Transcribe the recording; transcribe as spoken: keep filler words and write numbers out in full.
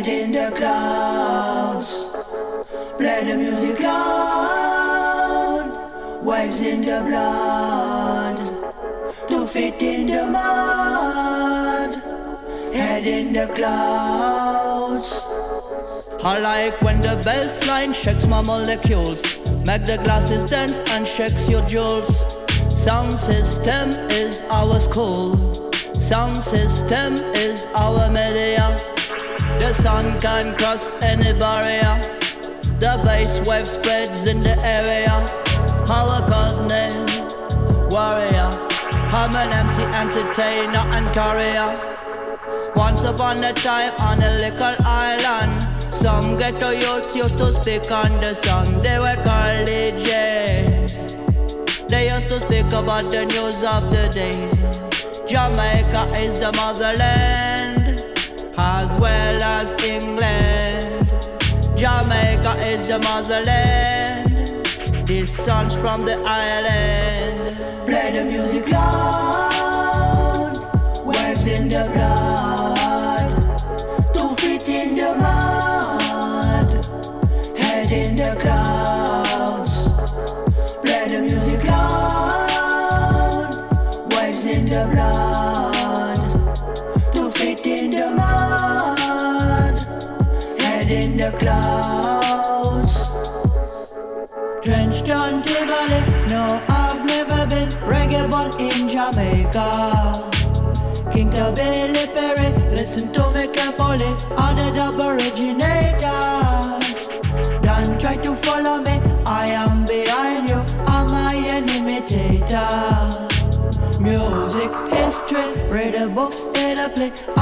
head in the clouds. Play the music loud, waves in the blood. Two feet in the mud, head in the clouds. I like when the bass line shakes my molecules, make the glasses dance and shakes your jewels. Sound system is our school, sound system is our media. The sun can cross any barrier, the bass wave spreads in the area. Our code name, warrior, I'm an M C, entertainer and courier. Once upon a time on a little island, some ghetto youth used to speak on the song. They were called D Js. They used to speak about the news of the days. Jamaica is the motherland, as well as England. Jamaica is the motherland, these songs from the island. Play the music loud, waves in the blood. Two feet in the mud, head in the clouds. Play the music loud, waves in the blood. Two feet in the mud, head in the clouds. Drenched on Tivoli, no, I've never been. Reggae born in Jamaica. King Billy Perry, listen to me carefully. All the dub originators. Don't try to follow me, I am behind you. Am I an imitator? Music history, read the books, read the play.